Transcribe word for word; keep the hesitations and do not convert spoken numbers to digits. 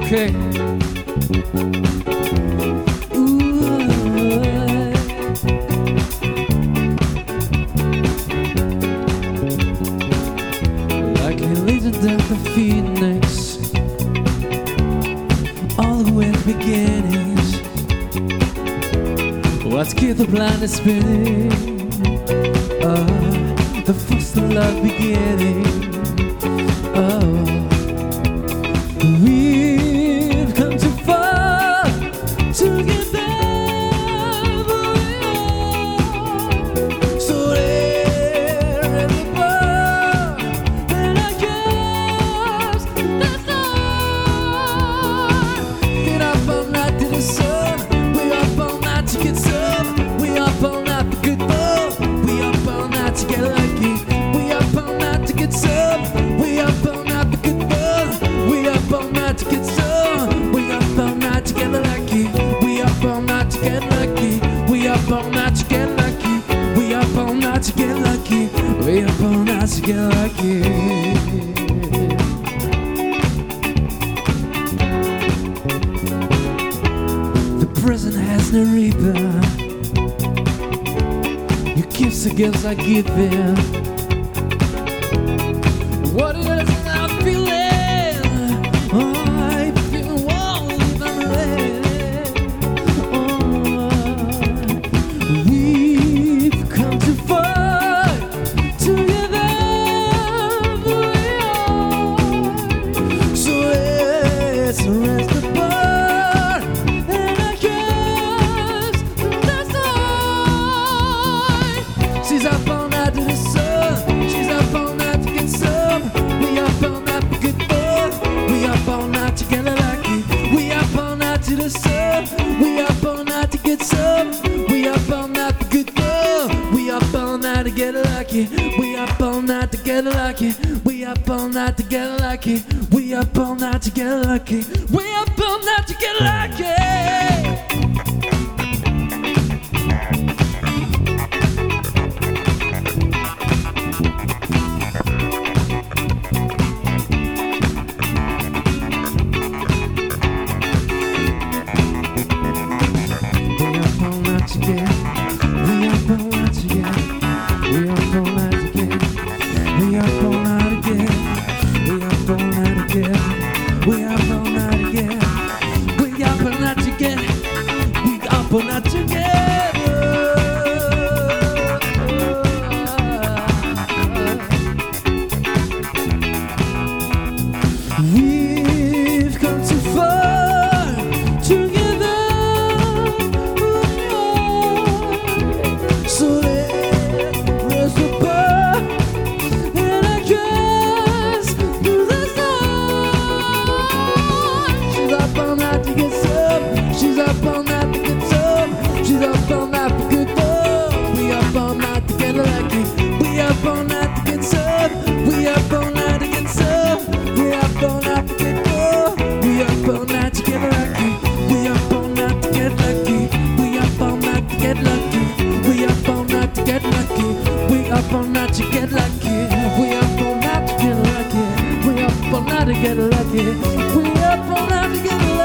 okay. Ooh, like a legend of the phoenix, all the way to beginnings. Let's keep the planet spinning. Uh, the first love beginning. Oh, we've come too far to get there, but we are so there at the bar, and I guess that's all. Get up all night to the sun. We up all night to get some. We up all night for good love. We up all night to get lucky. We up all night to get some. We up all night for good love. We up all night to get some. We up all night to get lucky. We up all night to get lucky. We up all night to get lucky. We up all night to get lucky. We up all night to get lucky. The present has no reaper. You gives the gifts I give them. What it is I'm feeling, oh, I feel warm if I'm ready. Oh, we've come too far together, but we are. So let's rest the bar, and I guess that's all. She's up all night to the sun. She's up all night to get some. We up all night for good love. We up all night to get lucky. We up all night to the sun. We up all night to get some. We up all night for good love. We up all night to get lucky. We up all night to get lucky. We up all night to get lucky. We up all night to get lucky. We up all night to get lucky. Not together. We've come too far together. So let's the bar, and I guess do the song. She's up all night to get some. She's up all night to get some. She's up all night for good love. We up all night to get lucky. We up all night to get some. We up all night to get some. We up all night to get love. We up all night to get lucky. We up all night to get lucky. We up all night to get lucky. We up all night to get lucky. We up all night to get lucky. We up all night to get lucky. We up all night to get lucky. We up all night to get lucky.